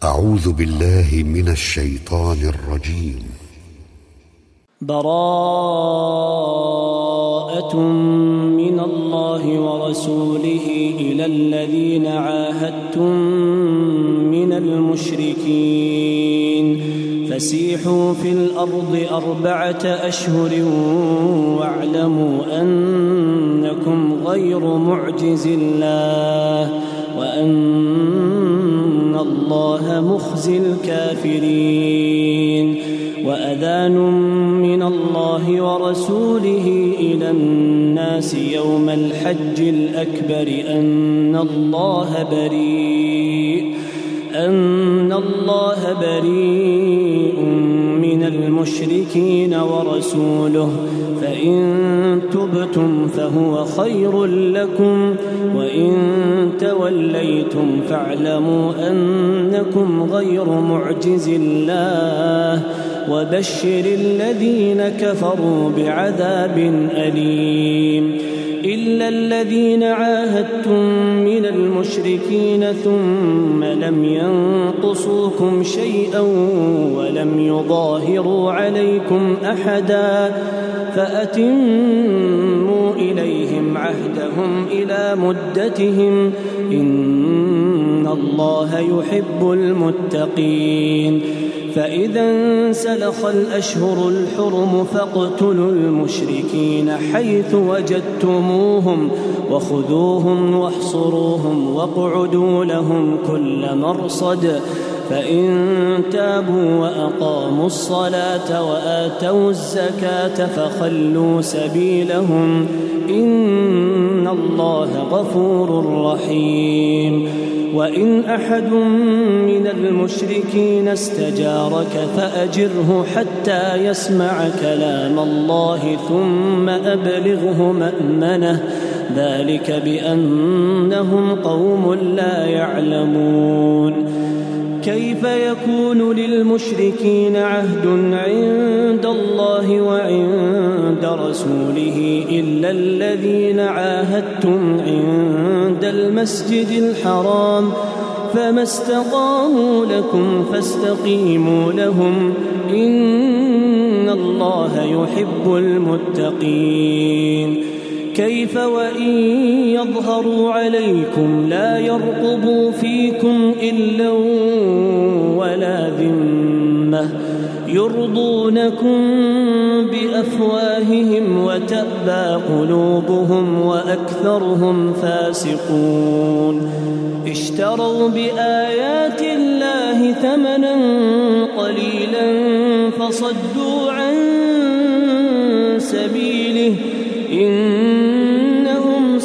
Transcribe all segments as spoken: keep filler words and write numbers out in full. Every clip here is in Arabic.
أعوذ بالله من الشيطان الرجيم. براءة من الله ورسوله إلى الذين عاهدتم من المشركين فسيحوا في الأرض أربعة أشهر واعلموا أنكم غير معجز الله وأن الله مخزي الكافرين. وأذان من الله ورسوله إلى الناس يوم الحج الأكبر أن الله بريء أن الله بريء من المشركين ورسوله فإن تبتم فهو خير لكم وإن توليتم فاعلموا أنكم غير معجز الله وبشر الذين كفروا بعذاب أليم. إلا الذين عاهدتم من المشركين ثم لم ينقصوكم شيئا ولم يظاهروا عليكم أحدا فأتموا إليهم عهدهم إلى مدتهم إن الله يحب المتقين. فإذا انسلخ الأشهر الحرم فاقتلوا المشركين حيث وجدتموهم وخذوهم واحصروهم واقعدوا لهم كل مرصد فإن تابوا وأقاموا الصلاة وآتوا الزكاة فخلوا سبيلهم إن الله غفور رحيم. وإن أحد من المشركين استجارك فأجره حتى يسمع كلام الله ثم أبلغه مأمنه ذلك بأنهم قوم لا يعلمون. كيف يكون للمشركين عهد عند الله وعند رسوله إلا الذين عاهدتم عند المسجد الحرام فما استقاموا لكم فاستقيموا لهم إن الله يحب المتقين. كيف وإن يظهروا عليكم لا يرقبوا فيكم إلا ولا ذمة يرضونكم بأفواههم وتأبى قلوبهم وأكثرهم فاسقون. اشتروا بآيات الله ثمنا قليلا فصدوا عن سبيله إنهم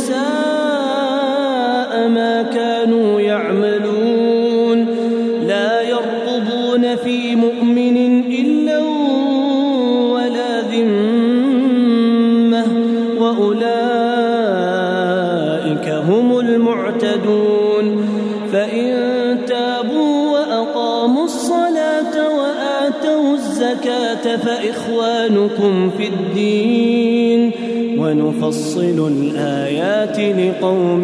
ساء ما كانوا يعملون. لا يرقبون في مؤمن إلا ولا ذمة وأولئك هم المعتدون. فإن تابوا وأقاموا الصلاة وآتوا الزكاة فإخوانكم في الدين ونفصل الآيات لقوم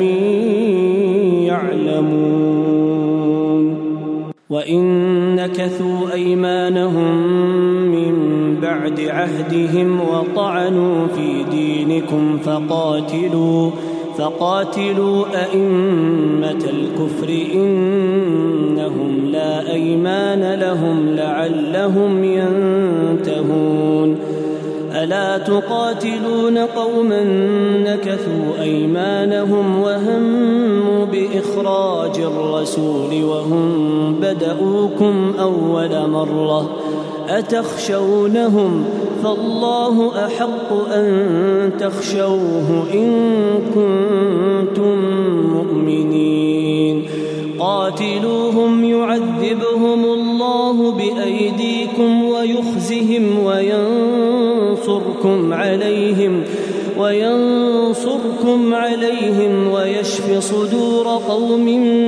يعلمون. وإن نكثوا أيمانهم من بعد عهدهم وطعنوا في دينكم فقاتلوا فقاتلوا أئمة الكفر إنهم لا أيمان لهم لعلهم ينتهون. ألا تقاتلون قوما نكثوا أيمانهم وهموا بإخراج الرسول وهم بدؤوكم أول مرة أتخشونهم فالله أحق أن تخشوه إن كنتم مؤمنين. قاتلوهم يعذبهم الله بأيديكم ويخزهم وينصركم عليهم وينصركم عليهم ويشف صدور قوم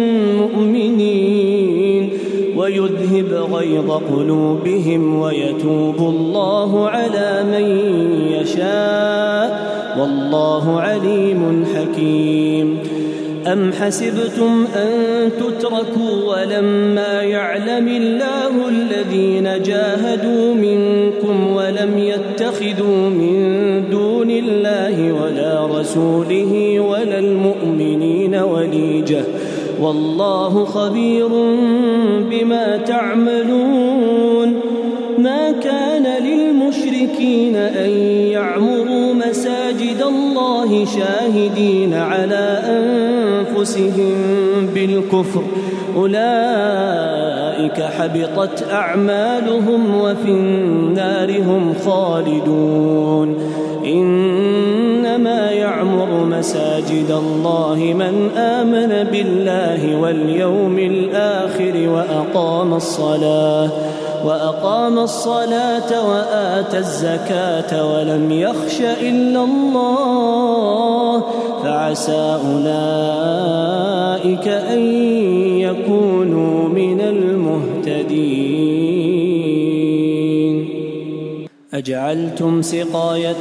مؤمنين ويذهب غيظ قلوبهم ويتوب الله على من يشاء والله عليم حكيم. أم حسبتم أن تتركوا ولما يعلم الله الذين جاهدوا منكم ولم يتخذوا من دون الله ولا رسوله ولا المؤمنين وليجة والله خبير بما تعملون ما كان للمشركين أن يعمروا مساجد الله شاهدين على أنفسهم بالكفر أولئك حبطت أعمالهم وفي النار هم خالدون إنما يعمر مساجد الله من آمن بالله واليوم الآخر وأقام الصلاة وأقام الصلاة وآتى الزكاة ولم يخش إلا الله فعسى أولئك أن يكونوا من المهتدين. أجعلتم سقاية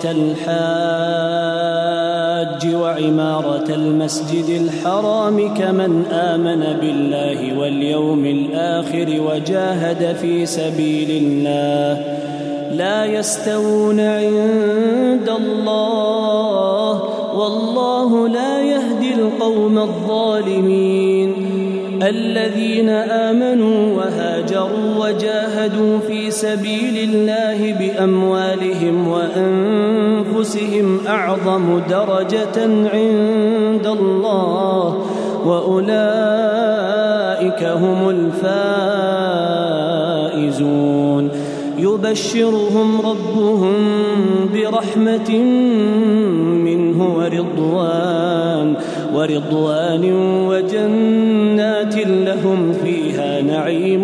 الحاج وعمارة المسجد الحرام كمن آمن بالله واليوم الآخر وجاهد في سبيل الله لا يستوون عند الله والله لا يهدي القوم الظالمين. الذين آمنوا وهاجروا وجاهدوا في سبيل الله بأموالهم وأنفسهم أعظم درجة عند الله وأولئك هم الفائزون. يبشرهم ربهم برحمة منه ورضوان ورضوان وجنات لهم فيها نعيم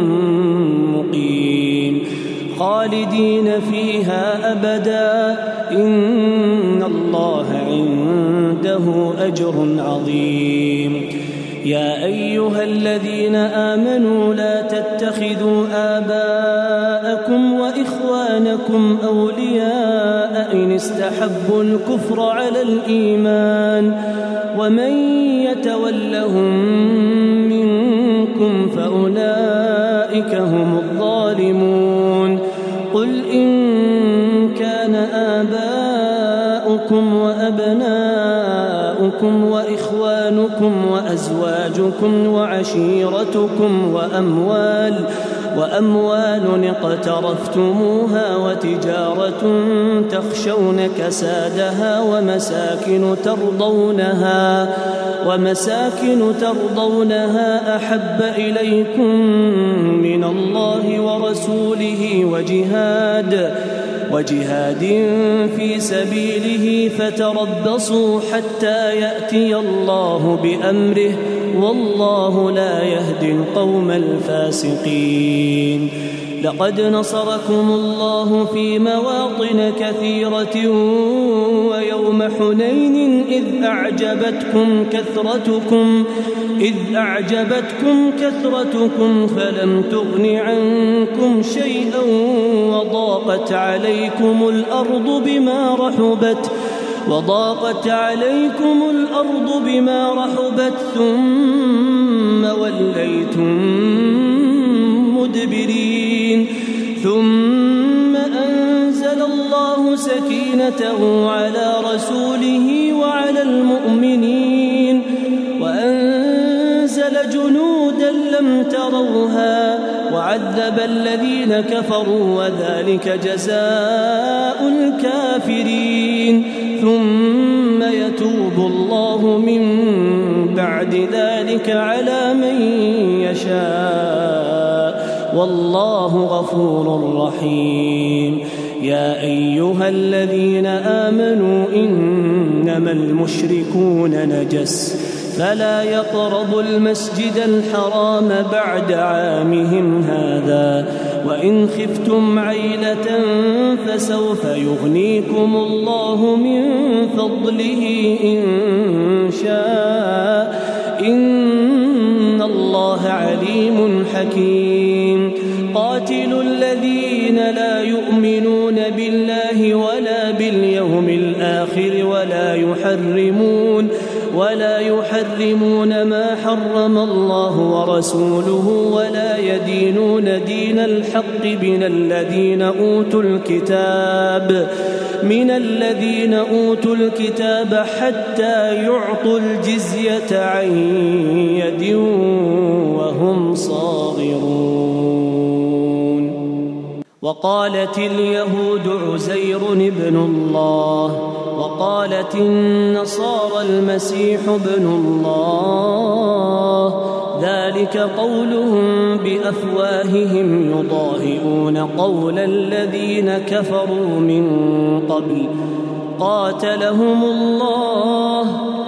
مقيم خالدين فيها أبدا إن الله عنده أجر عظيم. يا أيها الذين آمنوا لا تتخذوا آباءكم وإخوانكم أولياء إن استحبوا الكفر على الإيمان ومن يتولهم منكم فأولئك هم الظالمون. قل إن كان آباؤكم وأبناؤكم وإخوانكم وأزواجكم وعشيرتكم وأموال وأموال اقترفتموها وتجارة تخشون كسادها ومساكن ترضونها ومساكن ترضونها أحب إليكم من الله ورسوله وجهاد وجهاد في سبيله فتربصوا حتى يأتي الله بأمره والله لا يهدي القوم الفاسقين. لقد نصركم الله في مواطن كثيرة ويوم حنين إذ أعجبتكم كثرتكم إذ أعجبتكم كثرتكم فلم تغن عنكم شيئا وضاقت عليكم الأرض بما رحبت وضاقت عليكم الأرض بما رحبت ثم وليتم مدبرين ثم أنزل الله سكينته على رسوله وعلى المؤمنين وأنزل جنودا لم تروها وعذب الذين كفروا وذلك جزاء الكافرين. ثم يتوب الله من بعد ذلك على من يشاء والله غفور رحيم. يا أيها الذين آمنوا إنما المشركون نجس فلا يقربوا المسجد الحرام بعد عامهم هذا وإن خفتم عيلة فسوف يغنيكم الله من فضله إن شاء إن الله عليم حكيم. قاتلوا الذين لا يؤمنون بالله ولا باليوم الآخر ولا يحرمون ولا يحرمون يحرمون ما حرم الله ورسوله ولا يدينون دين الحق من الذين أوتوا الكتاب من الذين أوتوا الكتاب حتى يعطوا الجزية عن يد وهم صاغرون. وقالت اليهود عزير ابن الله وقالت النصارى المسيح ابن الله، ذلك قولهم بأفواههم يضاهئون قول الذين كفروا من قبل قاتلهم الله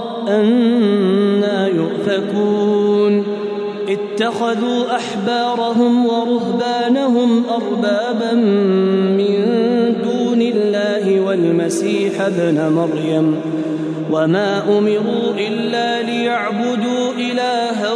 أنى يؤفكون. اتخذوا أحبارهم ورهبانهم أربابا من دون الله والمسيح ابن مريم وما أمروا إلا ليعبدوا إلها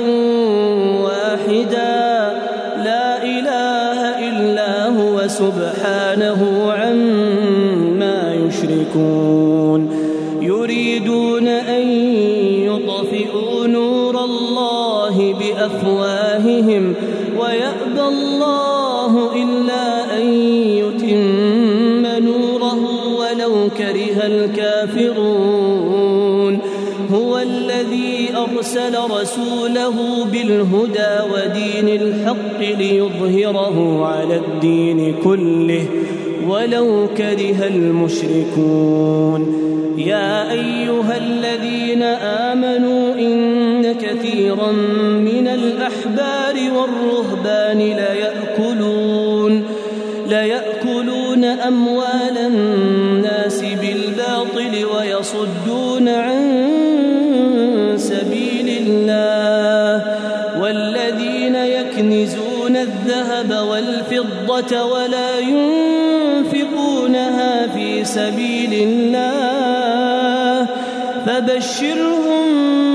واحدا لا إله إلا هو سبحانه عما يشركون. يريدون أن يطفئوا نور الله بأفواههم ويأبى الله إلا أن يتم نوره ولو كره الكافرون. هو الذي أرسل رسوله بالهدى ودين الحق ليظهره على الدين كله ولو كره المشركون. يا أيها الذين آمنوا إن كثيرا من الأحبار والرهبان ليأكلون ليأكلون أموال الناس بالباطل ويصدون عن سبيل الله. والذين يكنزون الذهب والفضة ولا ينفقونها في سبيل الله فبشرهم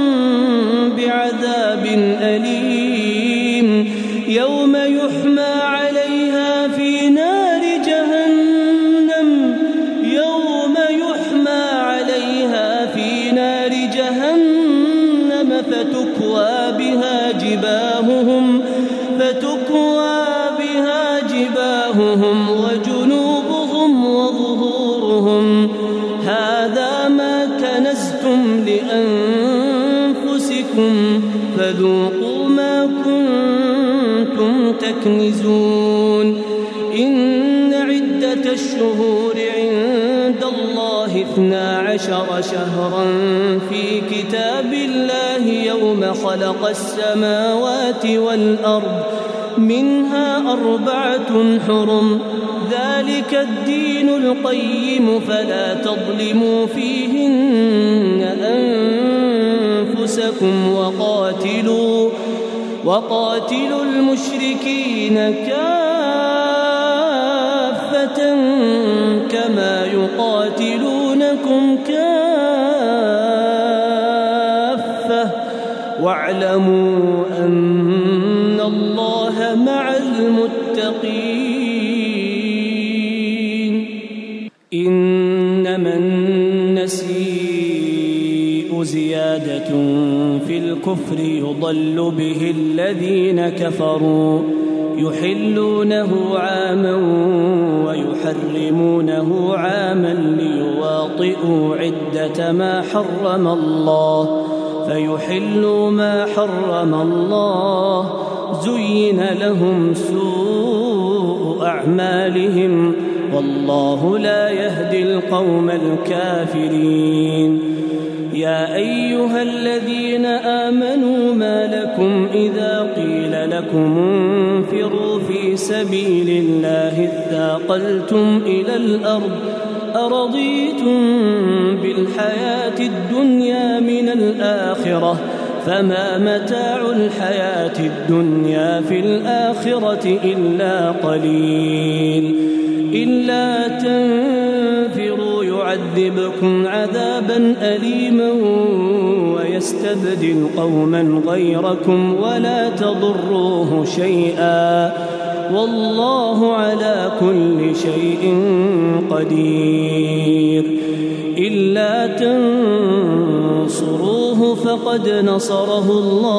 بعذاب أليم يوم يحمى عليها في نار جهنم يوم يحمى عليها في نار جهنم فتكوى بها جباههم فتكوى بها جباههم وجنوبهم وظهورهم هذا ما كنزتم لأنفسكم فذوقوا ما كنتم تكنزون. إن عدة الشهور عند الله اثنا عشر شهرا في كتاب الله يوم خلق السماوات والأرض منها أربعة حرم ذلك الدين القيم فلا تظلموا فيهن أنفسكم وقاتلوا وقاتلوا المشركين كافة كما يقاتلونكم كافة واعلموا أن الله مع المتقين. إنما النسيء زيادة في الكفر يضل به الذين كفروا يحلونه عاما ويحرمونه عاما ليواطئوا عدة ما حرم الله فيحلوا ما حرم الله زين لهم سوء أعمالهم والله لا يهدي القوم الكافرين. يا أيها الذين آمنوا ما لكم إذا قيل لكم انفروا في سبيل الله اثاقلتم إلى الأرض أرضيتم بالحياة الدنيا من الآخرة فما متاع الحياة الدنيا في الآخرة إلا قليل. إلا تنفروا يعذبكم عذابا أليما ويستبدل قوما غيركم ولا تضروه شيئا والله على كل شيء قدير. إلا تنصروه فقد نصره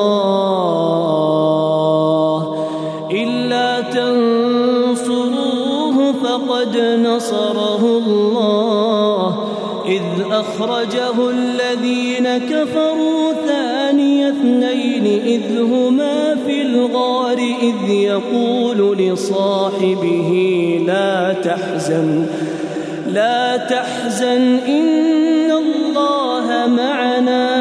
الله إلا تنصروه فقد نصره الله إذ أخرجه الذين كفروا ثاني اثنين إذ هما في الغار إذ يقول لصاحبه لا تحزن لا تحزن إن الله معنا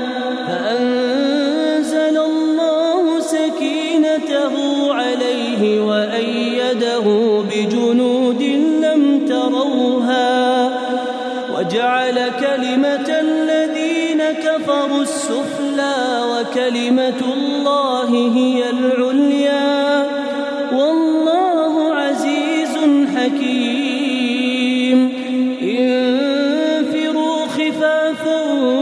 فأنزل الله سكينته عليه وأيده بجنود لم تروها وجعل كلمة الذين كفروا السفلى وكلمة الله هي العليا والله عزيز حكيم انفروا خفافا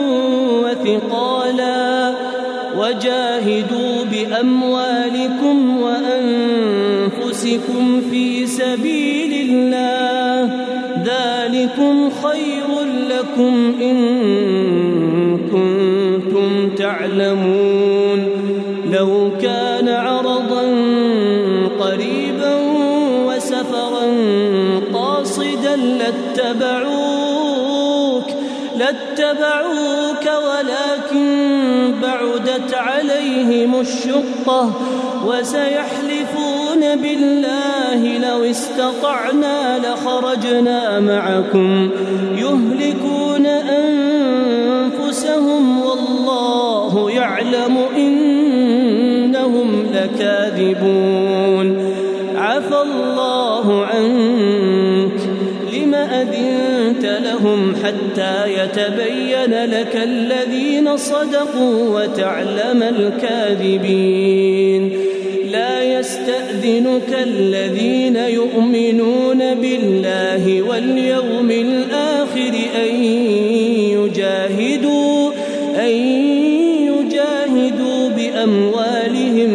وثقالا وجاهدوا بأموالكم وأنفسكم في سبيل الله ذلكم خير لكم إن كنتم تعلمون لو كان عرضا قريبا وسفرا قاصدا لاتبعوك لاتبعوك ولكن بعدت عليهم الشقة وسيحلفون بالله لو استطعنا لخرجنا معكم يهلكون أنفسهم والله يعلم إنهم لكاذبون عفى الله عنك لم أذنت لهم حتى يتبين لك الذين صدقوا وتعلم الكاذبين لا يستأذنك الذين يؤمنون بالله واليوم الآخر أن يجاهدوا أن يجاهدوا بأموالهم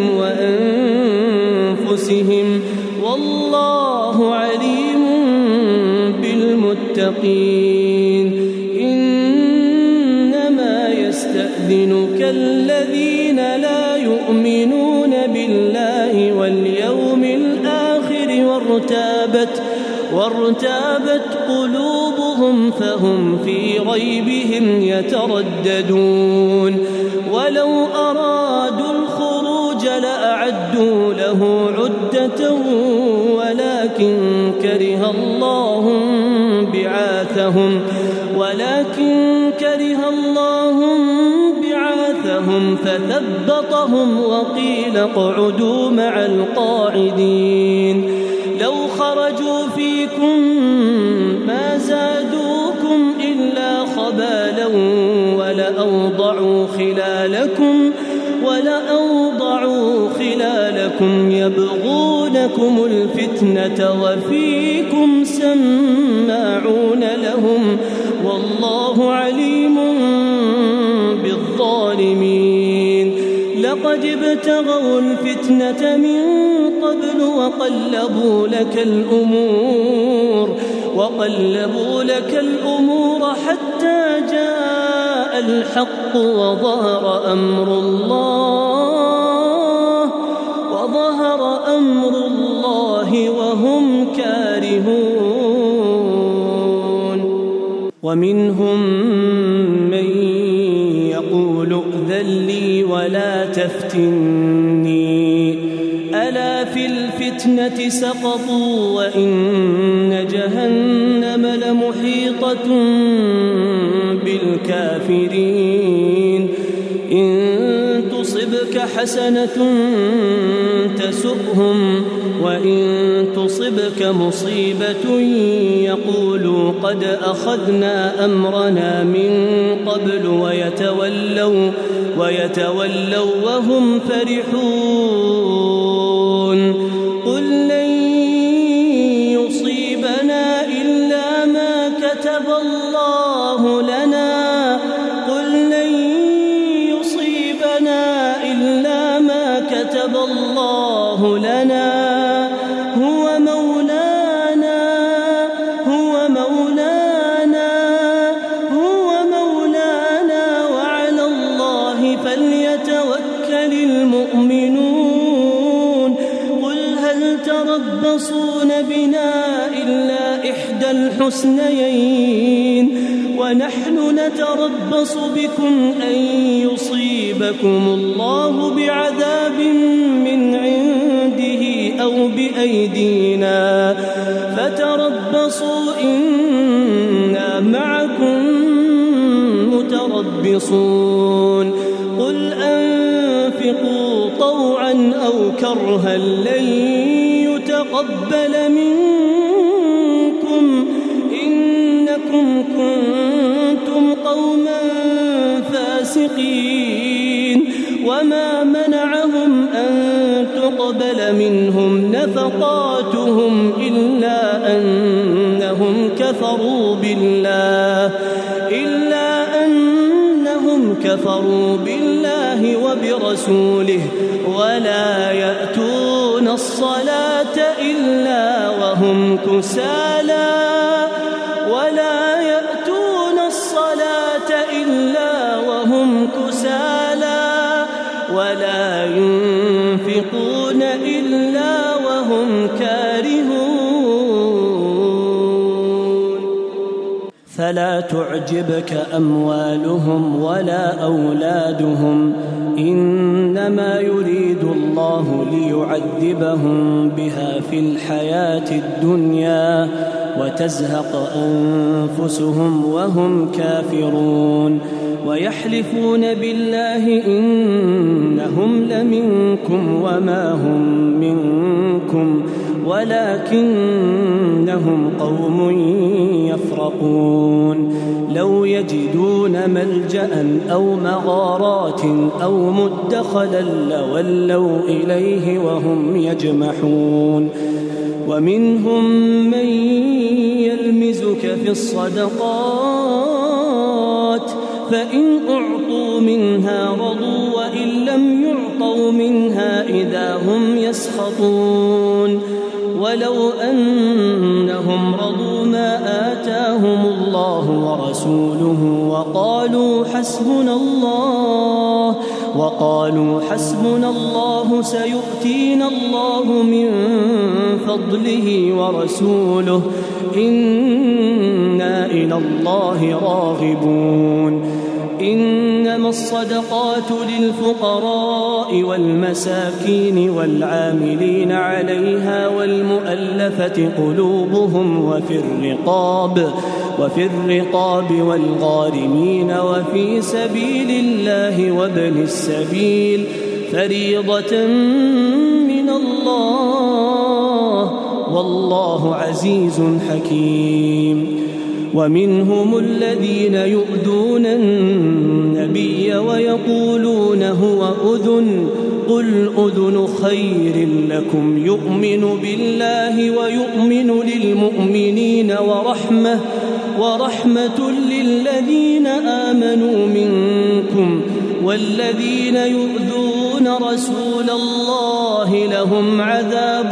وأنفسهم والله عليم بالمتقين إنما يستأذنك الذين لا يؤمنون بالله واليوم الآخر وارتابت وارتابت قلوبهم فهم في ريبهم يترددون ولو أرادوا الخروج لأعدوا له عدة ولكن كره الله بعاثهم ولكن كره الله بعاثهم فثبطهم وقيل اقعدوا مع القاعدين لو خرجوا فيكم ما زادوكم إلا خبالا ولأوضعوا خلالكم ولأوضعوا خلالكم يبغونكم الفتنة وفيكم سماعون لهم والله عليم بالظالمين لقد ابتغوا الفتنة من قبل وقلبوا لك الأمور وقلبوا لك الأمور حتى جاء الحق وظهر أمر الله وظهر أمر الله وهم كارهون ومنهم من يقول ائذن لي ولا تفتني ألا في الفتنة سقطوا وإن جهنم لمحيطة بالكافرين إن تصبك حسنة تسؤهم وإن تصبك مصيبة يقولوا قد أخذنا أمرنا من قبل ويتولوا ويتولوا وهم فرحون قل لن يصيبنا إلا ما كتب الله لنا قل لن يصيبنا إلا ما كتب الله لنا هو مولانا هو مولانا هو مولانا وعلى الله تربصون بنا إلا إحدى الحسنيين ونحن نتربص بكم أن يصيبكم الله بعذاب من عنده أو بأيدينا فتربصوا إنا معكم متربصون قل أنفقوا طوعا أو كرها لن يتقبل منكم إنكم كنتم قوما فاسقين وما منعهم أن تقبل منهم نفقاتهم إلا أنهم كفروا بالله إلا أنهم كفروا بالله وبرسوله ولا يأتون الصلاة إلا وهم كسالى ولا يأتون الصلاة إلا وهم كسالى ولا ينفقون إلا وهم كارهون فلا تعجبك أموالهم ولا أولادهم إنما يريد الله ليعذبهم بها في الحياة الدنيا وتزهق أنفسهم وهم كافرون ويحلفون بالله إنهم لمنكم وما هم منكم ولكنهم قوم يفرقون لو يجدون ملجأ أو مغارات أو مدخلا لولوا إليه وهم يجمحون ومنهم من يلمزك في الصدقات فإن أعطوا منها رضوا وإن لم يعطوا منها إذا هم يسخطون ولو أنهم رضوا ما آتاهم الله ورسوله وقالوا حسبنا الله وقالوا حسبنا الله سيؤتينا الله من فضله ورسوله إنا إلى الله راغبون إنما الصدقات للفقراء والمساكين والعاملين عليها والمؤلفة قلوبهم وفي الرقاب وفي الرقاب والغارمين وفي سبيل الله وابن السبيل فريضة من الله والله عزيز حكيم ومنهم الذين يؤذون النبي ويقولون هو أذن قل أذن خير لكم يؤمن بالله ويؤمن للمؤمنين ورحمة ورحمة للذين آمنوا منكم والذين يؤذون رسول الله لهم عذاب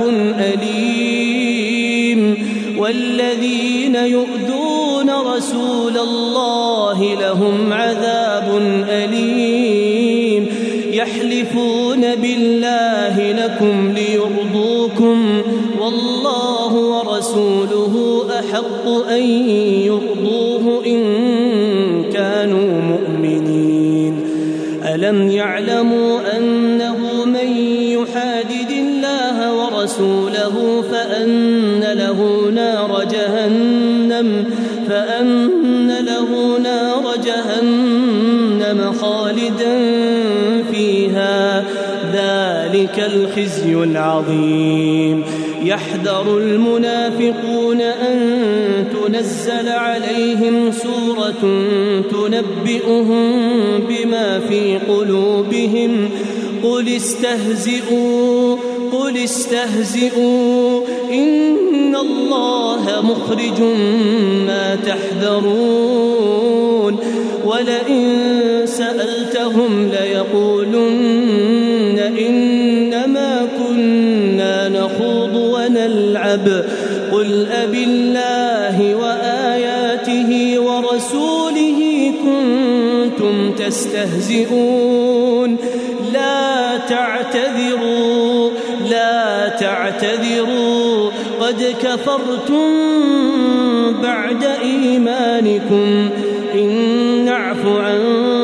أليم والذين يؤذون رسول الله لهم عذاب أليم يحلفون بالله لكم ليرضوكم والله ورسوله أحق أن يرضوه إن كانوا مؤمنين ألم يعلموا أنه من يحادد الله ورسوله فأن له نار جهنم فأن له نار جهنم خالدا فيها ذلك الخزي العظيم يحذر المنافقون أن تنزل عليهم سورة تنبئهم بما في قلوبهم قل استهزئوا قل استهزئوا إن الله مخرج ما تحذرون ولئن سألتهم ليقولن إنما كنا نخوض ونلعب قل أبالله وآياته ورسوله كنتم تستهزئون لا تعتذروا لا تعتذروا قد كفرتم بعد إيمانكم إن نعف عن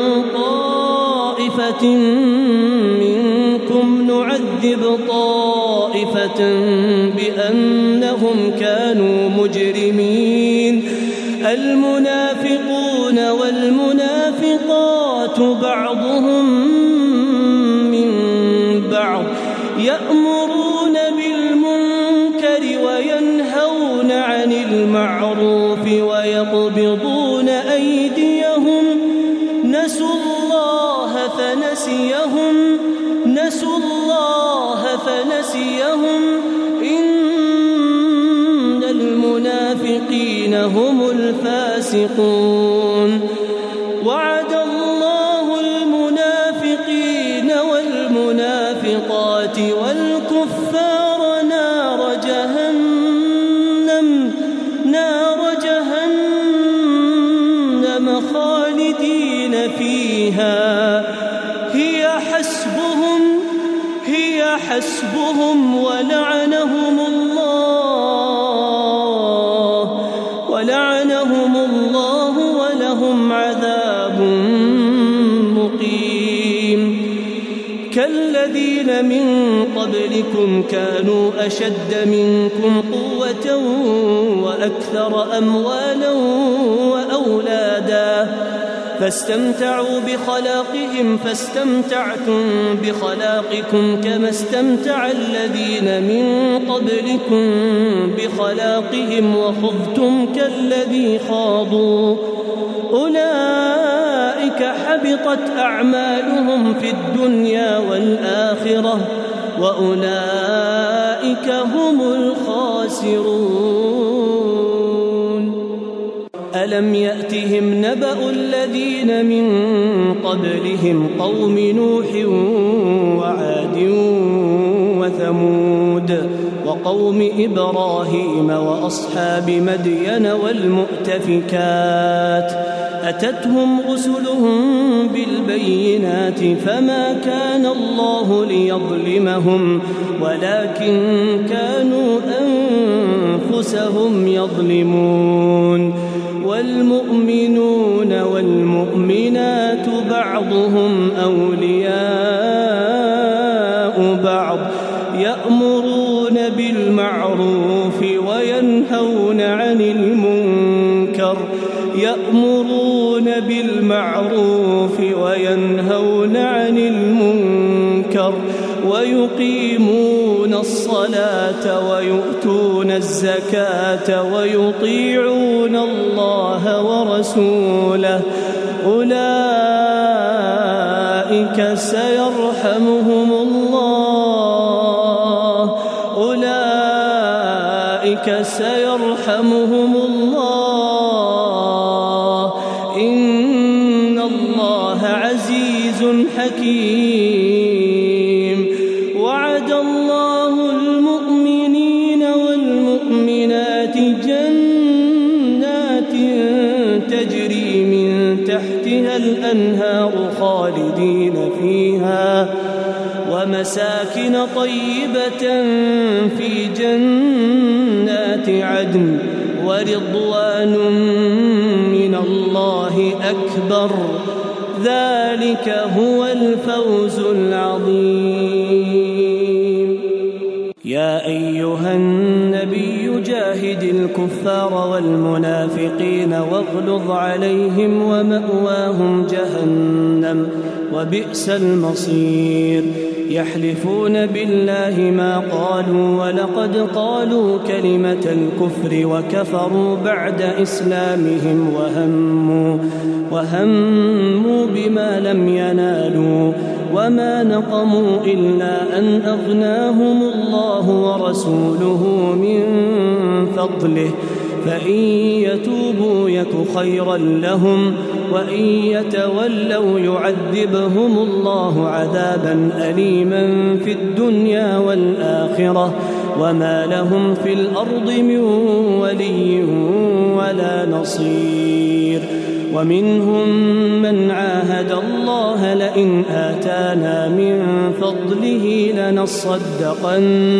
طائفة منكم نعذب طائفة بأنهم كانوا مجرمين المنافقون والمنافقات بعضهم من بعض يأمرون بالمنكر وينهون عن المعروف ويقبضون أيديهم نسوا الله فنسيهم نسوا الله فنسيهم إن المنافقين هم الفاسقون وعد الله المنافقين والمنافقات والكفار نار جهنم نار جهنم خالدين فيها هي حسبهم هي حسبهم ولعنهم الله ولعنهم الله ولهم عذاب مقيم كالذين من قبلكم كانوا أشد منكم قوة وأكثر أموالا وأولادا فاستمتعوا بخلاقهم فاستمتعتم بخلاقكم كما استمتع الذين من قبلكم بخلاقهم وخضتم كالذي خاضوا أولئك حبطت أعمالهم في الدنيا والآخرة وأولئك هم الخاسرون ألم يأتهم نبأ الذين من قبلهم قوم نوح وعاد وثمود وقوم إبراهيم وأصحاب مدين والمؤتفكات أتتهم رسلهم بالبينات فما كان الله ليظلمهم ولكن كانوا أنفسهم يظلمون والمؤمنون والمؤمنات بعضهم أولياء بعض يأمرون بالمعروف وينهون عن المنكر يأمرون بالمعروف وينهون عن المنكر ويقيمون الصلاة ويؤتون الزكاة ويطيعون الله ورسوله أولئك سيرحمهم الله أولئك سيرحمهم الله إن الله عزيز حكيم وعد الله المؤمنين والمؤمنات جنات تجري من تحتها الأنهار خالدين فيها ومساكن طيبة في جنات عدن ورضوان من الله أكبر ذلك هو الفوز العظيم يا أيها النبي جاهد الكفار والمنافقين واغلظ عليهم ومأواهم جهنم وبئس المصير يحلفون بالله ما قالوا ولقد قالوا كلمة الكفر وكفروا بعد إسلامهم وهموا وهموا بما لم ينالوا وما نقموا إلا أن أغناهم الله ورسوله من فضله فإن يتوبوا يك خيرا لهم وإن يتولوا يعذبهم الله عذابا أليما في الدنيا والآخرة وما لهم في الأرض من ولي ولا نصير ومنهم من عاهد الله لئن آتانا من فضله لنصدقن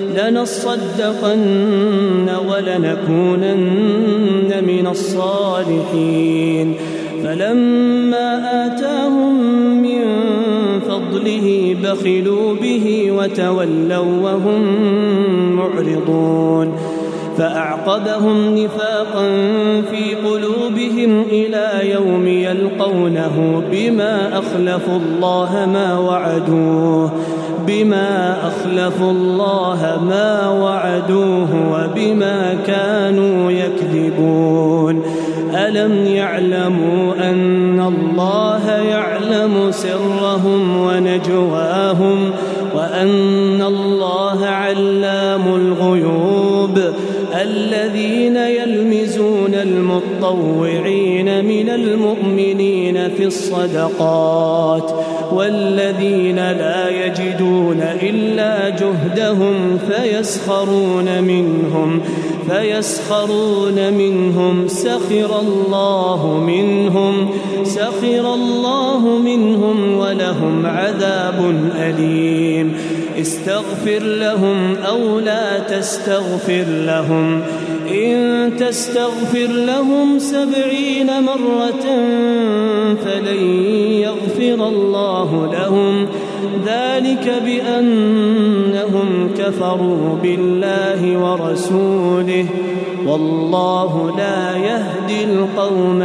لنصدقن ولنكونن من الصالحين فلما آتاهم من فضله بخلوا به وتولوا وهم معرضون فأعقبهم نفاقا في قلوبهم إلى يوم يلقونه بما أخلفوا الله ما وعدوه بما أخلفوا الله ما وعدوه وبما كانوا يكذبون ألم يعلموا أن الله يعلم سرهم ونجواهم وأن الله علام الغيوب الذين يلمزون المطوعين من المؤمنين في الصدقات والذين لا يجدون إلا جهدهم فيسخرون منهم فيسخرون منهم سخر الله منهم سخر الله منهم ولهم عذاب أليم استغفر لهم أو لا تستغفر لهم إن تستغفر لهم سبعين مرة فلن يغفر الله لهم ذلك بأنهم كفروا بالله ورسوله والله لا يهدي القوم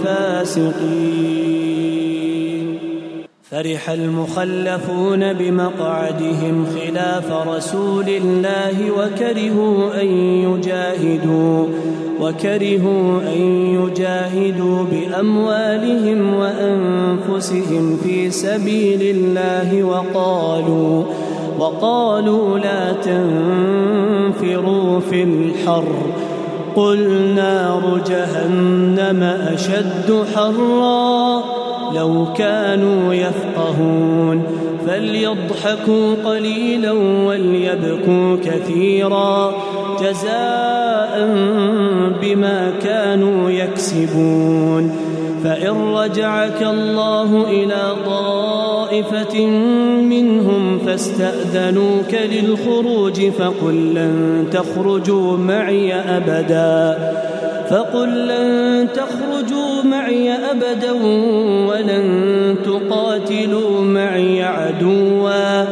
الفاسقين فرح المخلفون بمقعدهم خلاف رسول الله وكرهوا أن يجاهدوا وكرهوا أن يجاهدوا بأموالهم وأنفسهم في سبيل الله وقالوا وقالوا لا تنفروا في الحر قل نار جهنم أشد حرا لو كانوا يفقهون فليضحكوا قليلا وليبكوا كثيرا جزاء بما كانوا يكسبون فإن رجعك الله إلى طائفة منهم فاستأذنوك للخروج فقل لن تخرجوا معي أبدا فقل لن تخرجوا معي أبدا ولن تقاتلوا معي عدوا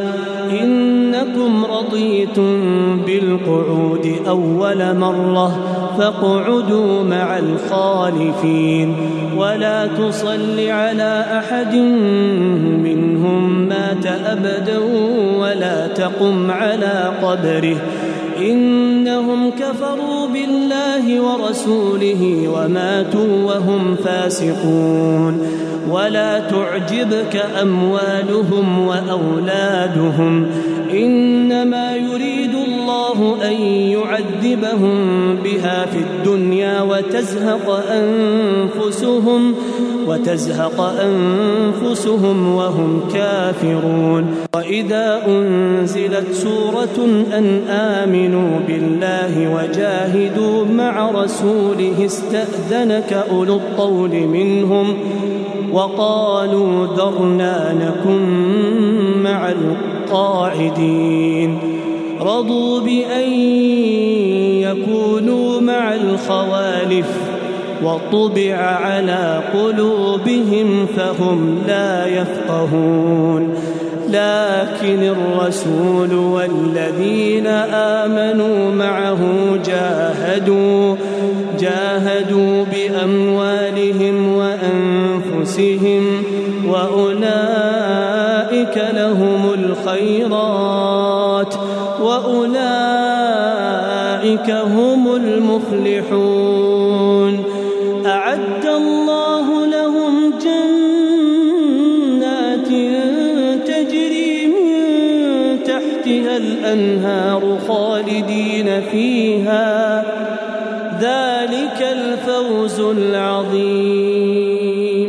إنكم رضيتم بالقعود أول مرة فاقعدوا مع الخالفين ولا تصل على أحد منهم مات أبدا ولا تقم على قبره إنهم كفروا بالله ورسوله وماتوا وهم فاسقون ولا تعجبك أموالهم وأولادهم إنما يريد الله أن يعذبهم بها في الدنيا وتزهق أنفسهم وتزهق أنفسهم وهم كافرون وإذا أنزلت سورة أن آمنوا بالله وجاهدوا مع رسوله استأذنك أولو الطول منهم وقالوا ذرنا نكن مع القاعدين رضوا بأن يكونوا مع الخوالف وطبع على قلوبهم فهم لا يفقهون لكن الرسول والذين آمنوا معه جاهدوا جاهدوا بأموالهم وأنفسهم وأولئك لهم الخيرات وأولئك هم المفلحون أعد الله لهم جنات تجري من تحتها الأنهار خالدين فيها ذلك الفوز العظيم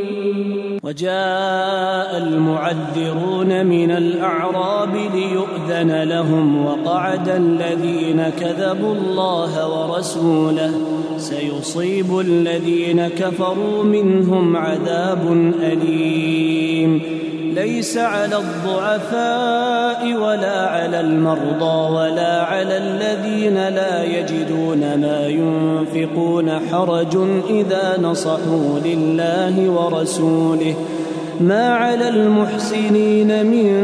وجاء المعذرون من الأعراب ليؤذن لهم وقعد الذين كذبوا الله ورسوله سيصيب الذين كفروا منهم عذاب أليم ليس على الضعفاء ولا على المرضى ولا على الذين لا يجدون ما ينفقون حرج إذا نصحوا لله ورسوله ما على المحسنين من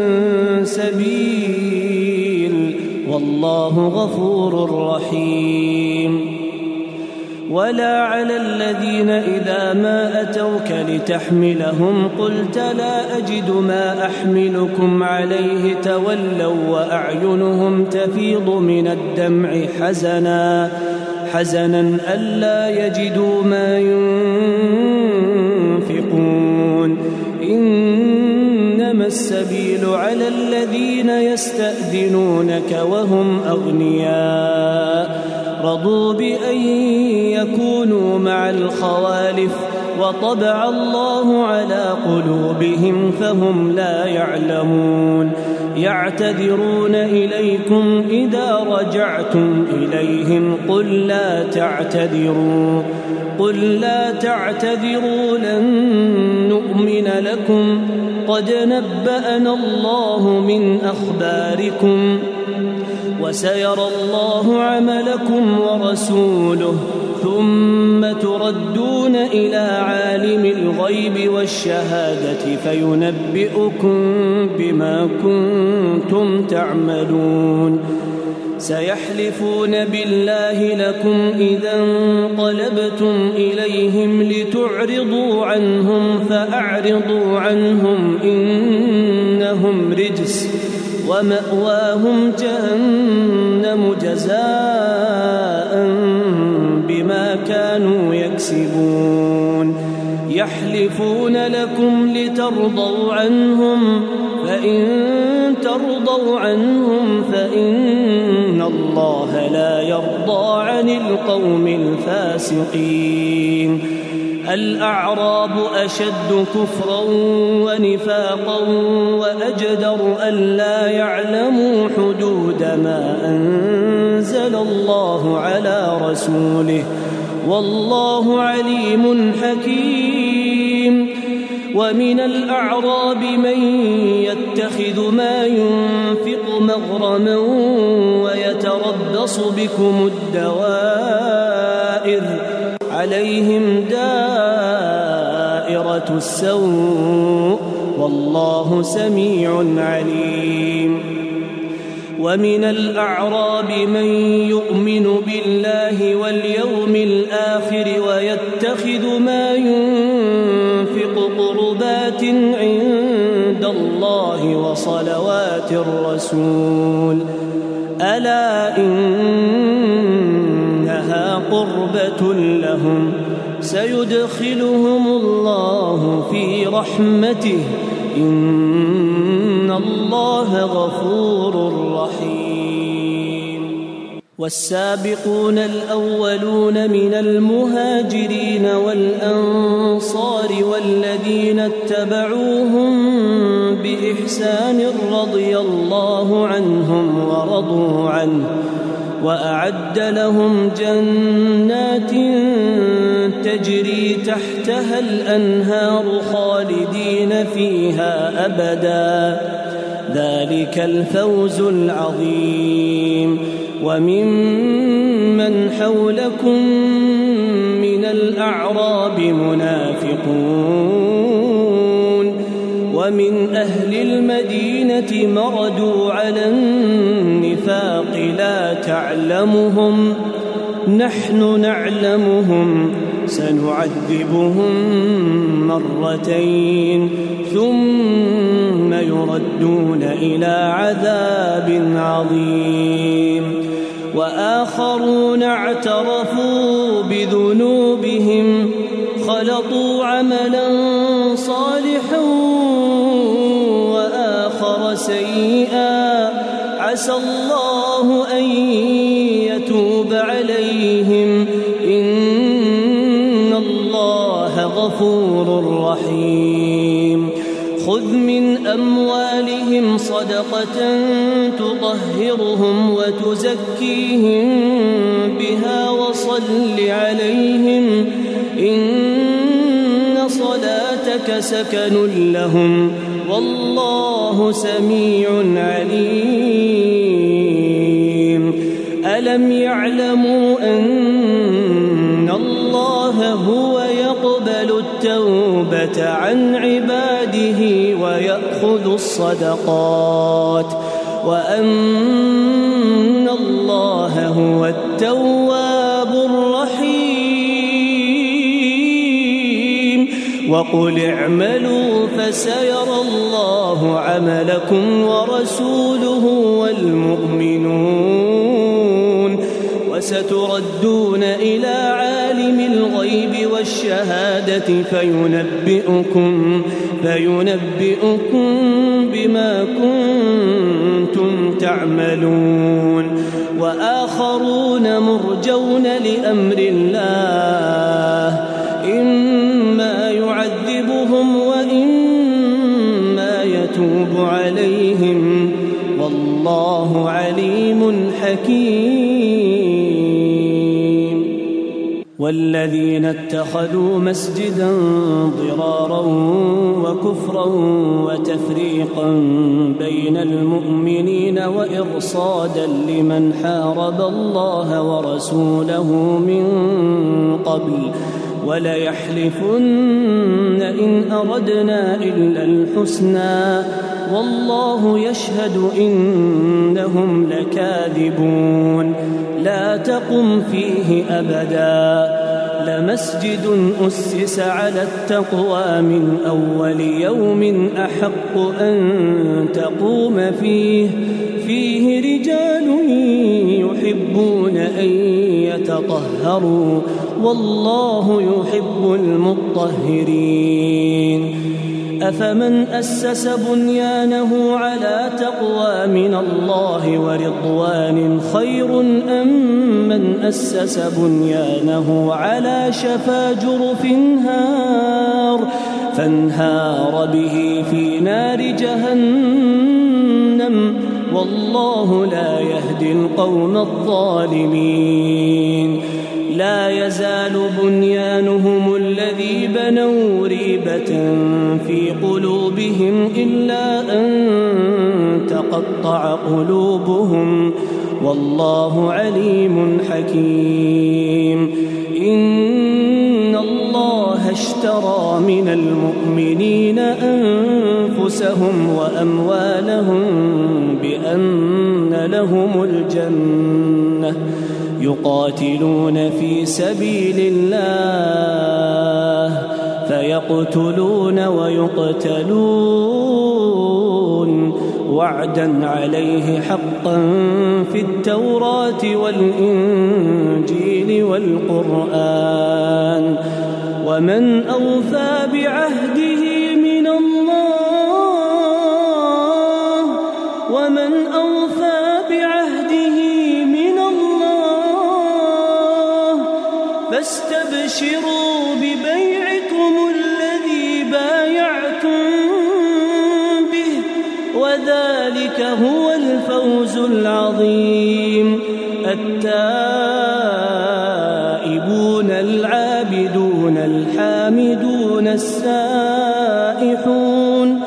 سبيل والله غفور رحيم. ولا على الذين إذا ما أتوك لتحملهم قلت لا أجد ما أحملكم عليه تولوا وأعينهم تفيض من الدمع حزنا حزنا ألا يجدوا ما ينفقون إنما السبيل على الذين يستأذنونك وهم أغنياء رضوا بأن يكونوا مع الخوالف وطبع الله على قلوبهم فهم لا يعلمون. يعتذرون إليكم إذا رجعتم إليهم قل لا تعتذروا قل لا تعتذروا لن نؤمن لكم قد نبأنا الله من أخباركم وسيرى الله عملكم ورسوله ثم تردون إلى عالم الغيب والشهادة فينبئكم بما كنتم تعملون. سيحلفون بالله لكم إذا انقلبتم إليهم لتعرضوا عنهم فأعرضوا عنهم إنهم رجس ومأواهم جهنم جزاء بما كانوا يكسبون. يحلفون لكم لترضوا عنهم فإن ترضوا عنهم فإن الله لا يرضى عن القوم الفاسقين. الأعراب أشد كفرا ونفاقا وأجدر ألا يعلموا حدود ما أنزل الله على رسوله والله عليم حكيم. ومن الأعراب من يتخذ ما ينفق مغرما ويتربص بكم الدوائر عليهم دائرة السوء والله سميع عليم. ومن الأعراب من يؤمن بالله واليوم الآخر ويتخذ ما ينفق قربات عند الله وصلوات الرسول ألا إنها قربة لهم سيدخلهم الله في رحمته إن الله غفور رحيم. والسابقون الأولون من المهاجرين والأنصار والذين اتبعوهم بإحسان رضي الله عنهم ورضوا عنه وأعد لهم جنات تجري تحتها الأنهار خالدين فيها أبدا ذلك الفوز العظيم. وممن حولكم من الأعراب منافقون ومن أهل المدينة مردوا على النفاق لا تعلمهم نحن نعلمهم سنعذبهم مرتين ثم يردون إلى عذاب عظيم. وآخرون اعترفوا بذنوبهم خلطوا عملا صالحا وآخر سيئا عسى الله أن يتوب عليهم إن الله غفور رحيم. خذ من أموالهم صدقة تطهرهم وتزكيهم بها وصل عليهم إن صلاتك سكن لهم والله سميع عليم. ألم يعلموا أن الله هو يقبل التوبة عن عباده ويأخذ الصدقات وأن الله هو التواب الرحيم. وقل اعملوا فسيرى الله عملكم ورسوله والمؤمنون وستردون إلى عالم الغيب والشهادة فينبئكم, فينبئكم بما كنتم تعملون. وآخرون مرجون لأمر الله إما يعذبهم وإما يتوب عليهم والله عليم حكيم. والذين اتخذوا مسجدا ضرارا وكفرا وتفريقا بين المؤمنين وإرصادا لمن حارب الله ورسوله من قبل وليحلفن إن أردنا إلا الحسنى والله يشهد إنهم لكاذبون. لا تقم فيه أبدا لمسجد أسس على التقوى من أول يوم أحق أن تقوم فيه فيه رجال يحبون أن يتطهروا والله يحب المطهرين. أفمن أسس بنيانه على تقوى من الله ورضوان خير أم من أسس بنيانه على شفا جرف هار فانهار به في نار جهنم والله لا يهدي القوم الظالمين. لا يزال بنيانهم الذي بنوا ريبة في قلوبهم إلا أن تقطع قلوبهم والله عليم حكيم. إن الله اشترى من المؤمنين أنفسهم وأموالهم بأن لهم الجنة يقاتلون في سبيل الله فيقتلون ويقتلون وعدا عليه حقا في التوراة والإنجيل والقرآن ومن أوفى بعهده من الله ومن أوفى بعهده من الله فاستبشروا ببيعكم الذي بايعتم به وذلك هو الفوز العظيم. التائبون العابدون الحامدون السائحون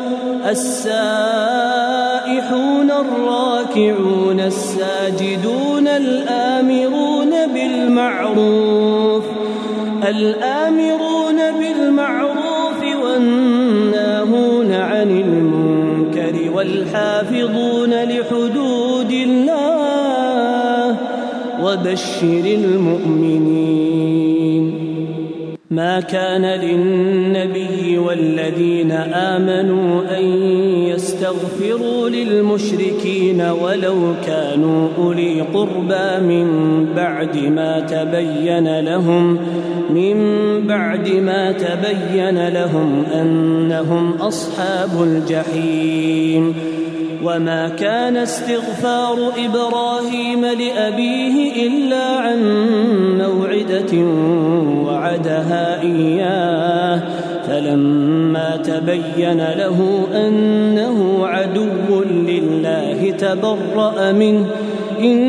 السائحون الراكعون الساجدون الآمرون بالمعروف الآمرون بالمعروف والناهون عن المنكر والحافظون لحدود الله وبشر المؤمنين. ما كان للنبي والذين آمنوا أن يستغفروا للمشركين ولو كانوا أولي قربى من بعد ما تبين لهم من بعد ما تبين لهم أنهم أصحاب الجحيم. وما كان استغفار إبراهيم لأبيه إلا عن موعدة وعدها إياه فلما تبين له أنه عدو لله تبرأ منه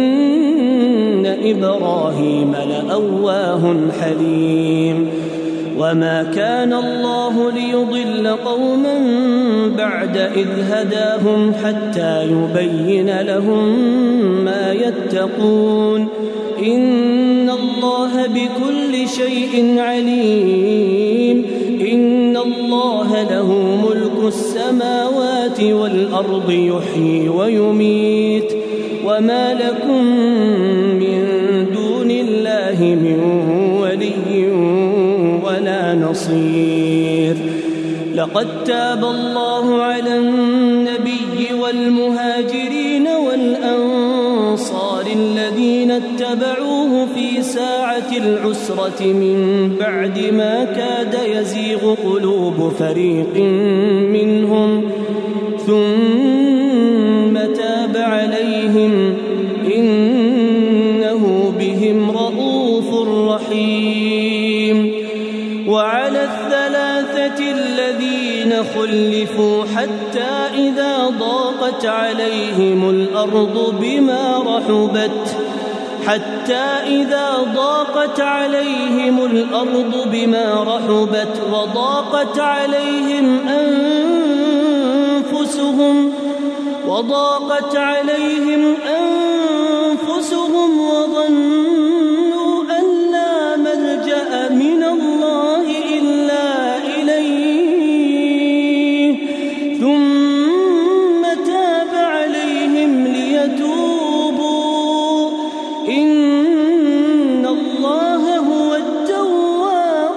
إن إبراهيم لأواه حليم. وما كان الله ليضل قوما بعد إذ هداهم حتى يبين لهم ما يتقون إن الله بكل شيء عليم إن الله له ملك السماوات والأرض يحيي ويميت وما لكم من دون الله من ولي ولا نصير لقد تاب الله على النبي والمهاجرين والأنصار الذين اتبعوه في ساعة العسرة من بعد ما كاد يزيغ قلوب فريق منهم ثم تاب عليهم إنه بهم رؤوف رحيم وعلى الثلاثة الذين خلفوا حتى إذا ضاقت عليهم الأرض بما رحبت حتى إذا ضاقت عليهم الأرض بما رحبت وضاقت عليهم أنفسهم وضاقت عليهم أنفسهم وظنوا أن لا ملجأ من الله إلا إليه ثم تاب عليهم ليتوبوا إن الله هو التواب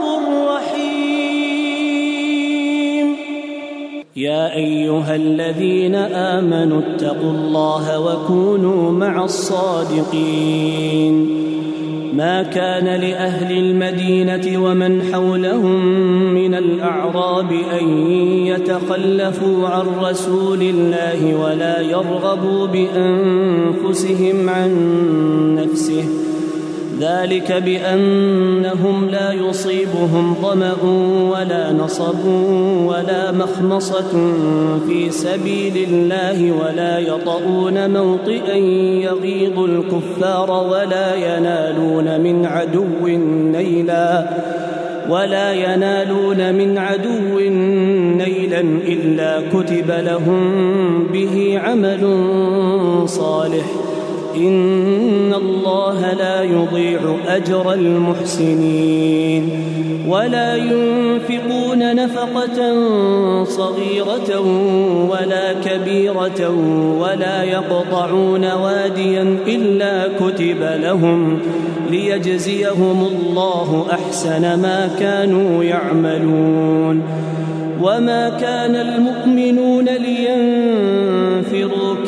الرحيم يا أيها الذين آمنوا اتقوا الله وكونوا مع الصادقين ما كان لأهل المدينة ومن حولهم من الأعراب أن يتخلفوا عن رسول الله ولا يرغبوا بأنفسهم عن نفسه ذلك بأنهم لا يصيبهم ظمأ ولا نصب ولا مخمصة في سبيل الله ولا يطؤون موطئا يغيظ الكفار ولا ينالون من عدو نيلا ولا ينالون من عدو نيلا إلا كتب لهم به عمل صالح إن الله لا يضيع أجر المحسنين ولا ينفقون نفقة صغيرة ولا كبيرة ولا يقطعون واديا إلا كتب لهم ليجزيهم الله أحسن ما كانوا يعملون وما كان المؤمنون لينفروا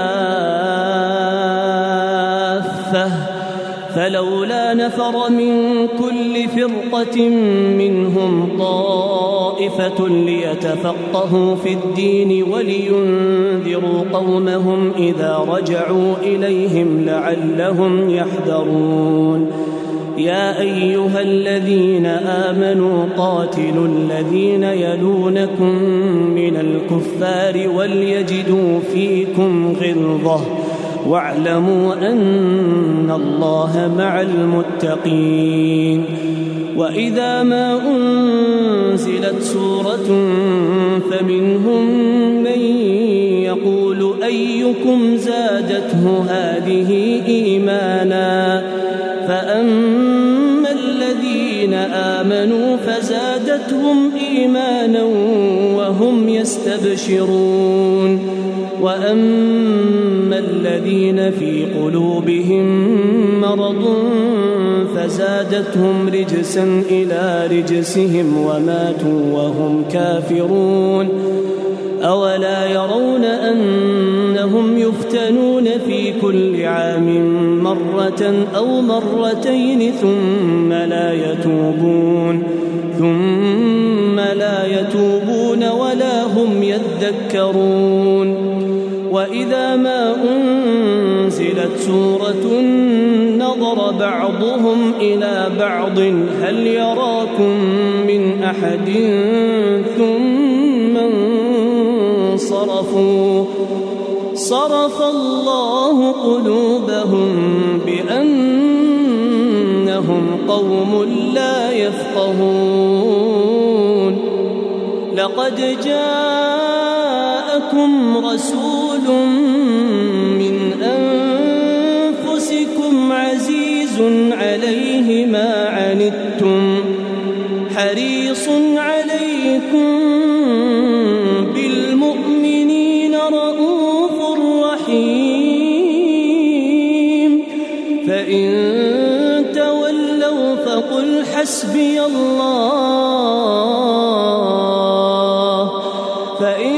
كافة فلولا نفر من كل فرقة منهم طائفة ليتفقهوا في الدين ولينذروا قومهم إذا رجعوا إليهم لعلهم يحذرون يا أيها الذين آمنوا قاتلوا الذين يلونكم من الكفار وليجدوا فيكم غلظة واعلموا أن الله مع المتقين وإذا ما أنزلت سورة فمنهم من يقول أيكم زادته هذه إيمانا فأما الذين آمنوا فزادتهم إيمانا وهم يستبشرون وأما الذين في قلوبهم مرض فزادتهم رجسا إلى رجسهم وماتوا وهم كافرون أولا يرون أنهم يفتنون في كل عام مرة أو مرتين ثم لا يتوبون ثم لا يتوبون ولا هم يذكرون وإذا ما أنزلت سورة نظر بعضهم إلى بعض هل يراكم من أحد ثم انصرفوا صرف الله قلوبهم بأنهم قوم لا يفقهون لقد جاءكم رسول من أنفسكم عزيز عليه ما عنتم حريص عليكم بالمؤمنين رؤوف رحيم فإن تولوا فقل حسبي الله فإن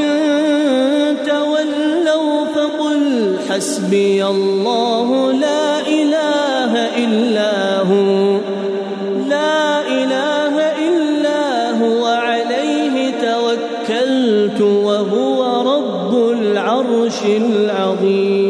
تولوا فقل حسبي الله لا إله إلا هو لا إله إلا هو عليه توكلت وهو رب العرش العظيم.